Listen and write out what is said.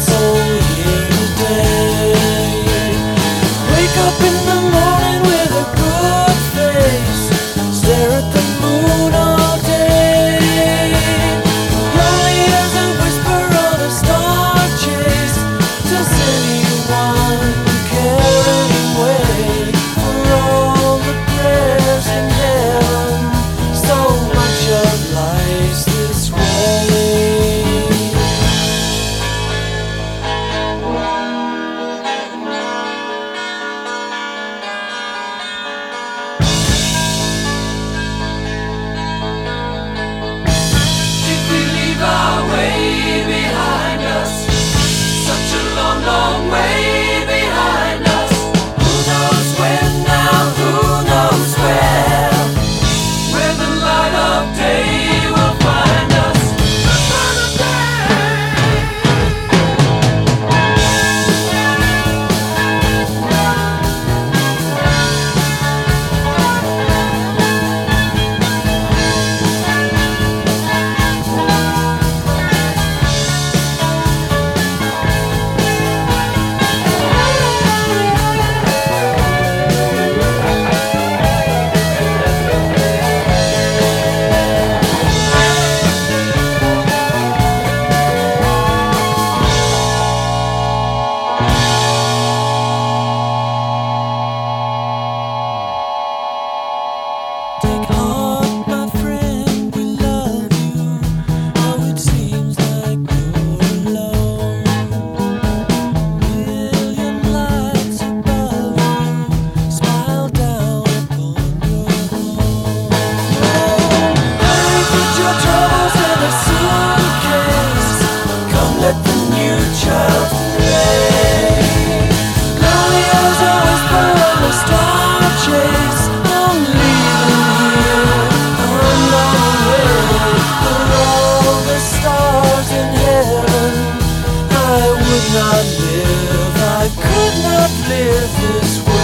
soul here today. Wake up in the morning with a good face, stare at the moon all day. Lonely as a whisper on a star chase. Does anyone care anyway? For all the prayers in heaven, so much of life's this way. Did we leave our way behind us? Such a long, long way behind us. Who knows when now, who knows where? Where the light of day will find us. Take heart, my friend, we love you. Oh, it seems like you're alone. Million lights above you smile down upon your home. Hurry, put your troubles in a suitcase. Come, let the new child play. Lonely as a whisper on a star chase. I'm leaving here, I'm on the way. For all the stars in heaven, I would not live, I could not live this way.